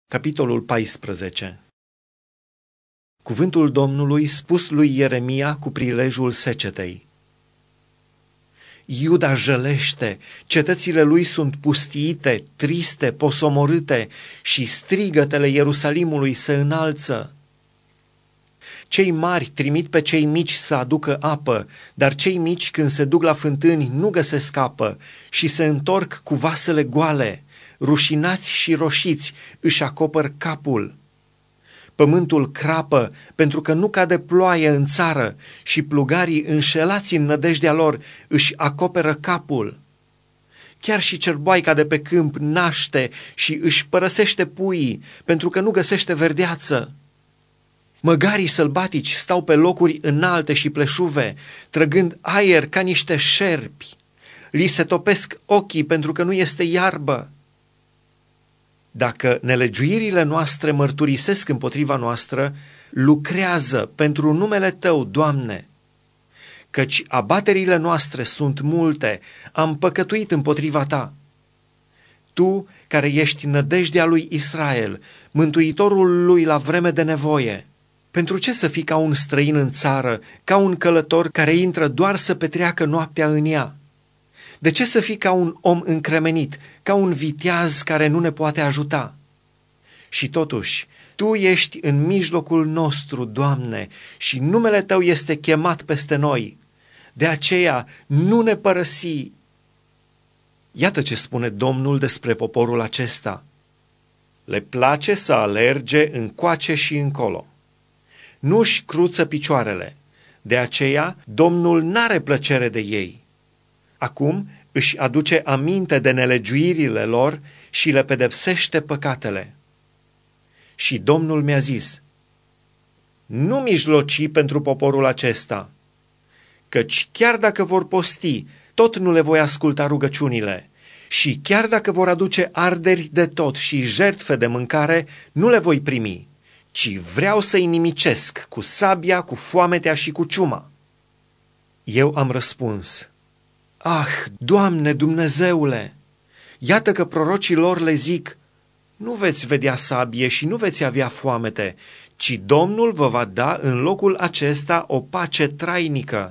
Capitolul 14. Cuvântul Domnului spus lui Ieremia cu prilejul secetei. Iuda jălește, cetățile lui sunt pustiite, triste, posomorâte și strigătele Ierusalimului se înalță. Cei mari trimit pe cei mici să aducă apă, dar cei mici când se duc la fântâni nu găsesc apă și se întorc cu vasele goale. Rușinați și roșiți își acopăr capul. Pământul crapă pentru că nu cade ploaie în țară și plugarii înșelați în nădejdea lor își acoperă capul. Chiar și cerboaica de pe câmp naște și își părăsește puii pentru că nu găsește verdeață. Măgarii sălbatici stau pe locuri înalte și pleșuve, trăgând aer ca niște șerpi. Li se topesc ochii pentru că nu este iarbă. Dacă nelegiuirile noastre mărturisesc împotriva noastră, lucrează pentru numele Tău, Doamne. Căci abaterile noastre sunt multe, am păcătuit împotriva Ta. Tu, care ești nădejdea lui Israel, mântuitorul lui la vreme de nevoie, pentru ce să fii ca un străin în țară, ca un călător care intră doar să petreacă noaptea în ea? De ce să fii ca un om încremenit, ca un viteaz care nu ne poate ajuta? Și totuși, Tu ești în mijlocul nostru, Doamne, și numele Tău este chemat peste noi. De aceea nu ne părăsi. Iată ce spune Domnul despre poporul acesta. Le place să alerge încoace și încolo. Nu-și cruță picioarele, de aceea Domnul n-are plăcere de ei. Acum își aduce aminte de nelegiuirile lor și le pedepsește păcatele. Și Domnul mi-a zis, nu mijloci pentru poporul acesta, căci chiar dacă vor posti, tot nu le voi asculta rugăciunile, și chiar dacă vor aduce arderi de tot și jertfe de mâncare, nu le voi primi, ci vreau să-i nimicesc cu sabia, cu foametea și cu ciuma. Eu am răspuns, ah, Doamne Dumnezeule, iată că prorocii lor le zic, nu veți vedea sabie și nu veți avea foamete, ci Domnul vă va da în locul acesta o pace trainică.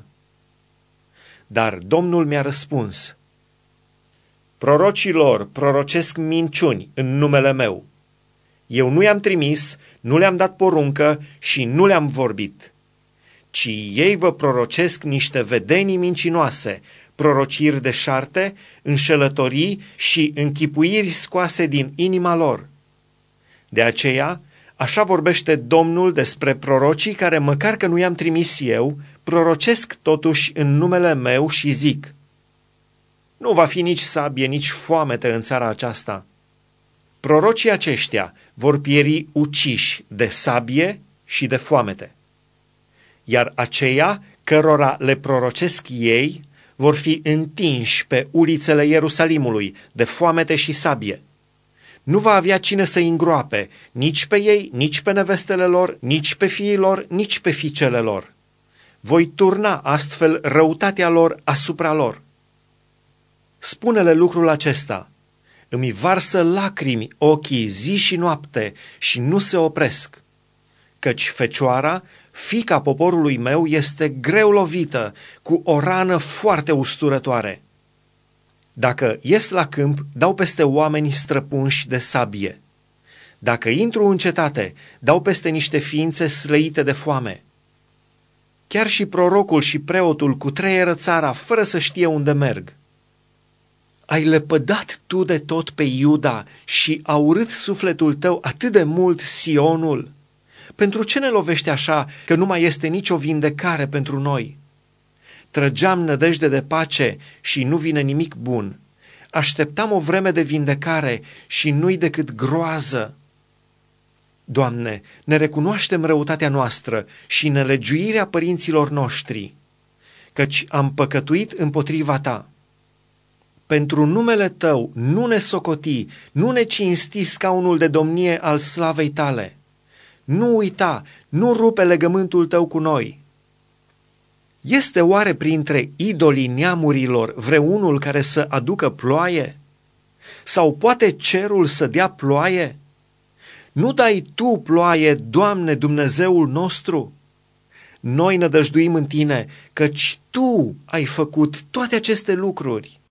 Dar Domnul mi-a răspuns, prorocii lor prorocesc minciuni în numele meu. Eu nu i-am trimis, nu le-am dat poruncă și nu le-am vorbit, ci ei vă prorocesc niște vedenii mincinoase, prorociri deșarte, înșelătorii și închipuiri scoase din inima lor. De aceea, așa vorbește Domnul despre prorocii care, măcar că nu i-am trimis eu, prorocesc totuși în numele meu și zic, nu va fi nici sabie, nici foamete în țara aceasta. Prorocii aceștia vor pieri uciși de sabie și de foamete, iar aceia cărora le prorocesc ei vor fi întinși pe ulițele Ierusalimului de foamete și sabie. Nu va avea cine să-i îngroape, nici pe ei, nici pe nevestele lor, nici pe fiii lor, nici pe fiicele lor. Voi turna astfel răutatea lor asupra lor. Spune-le lucrul acesta, îmi varsă lacrimi ochii zi și noapte și nu se opresc, căci fecioara, fiica poporului meu, este greu lovită, cu o rană foarte usturătoare. Dacă ies la câmp, dau peste oameni străpunși de sabie. Dacă intru în cetate, dau peste niște ființe slăite de foame. Chiar și prorocul și preotul cutreieră țara fără să știe unde merg. Ai lepădat tu de tot pe Iuda și a urât sufletul tău atât de mult Sionul. Pentru ce ne lovește așa că nu mai este nicio vindecare pentru noi? Trăgeam nădejde de pace și nu vine nimic bun. Așteptam o vreme de vindecare și nu-i decât groază. Doamne, ne recunoaștem răutatea noastră și nelegiuirea părinților noștri, căci am păcătuit împotriva Ta. Pentru numele Tău nu ne socoti, nu ne cinsti scaunul de domnie al slavei Tale. Nu uita, nu rupe legământul Tău cu noi. Este oare printre idolii neamurilor vreunul care să aducă ploaie? Sau poate cerul să dea ploaie? Nu dai Tu ploaie, Doamne, Dumnezeul nostru? Noi nădăjduim în Tine, căci Tu ai făcut toate aceste lucruri.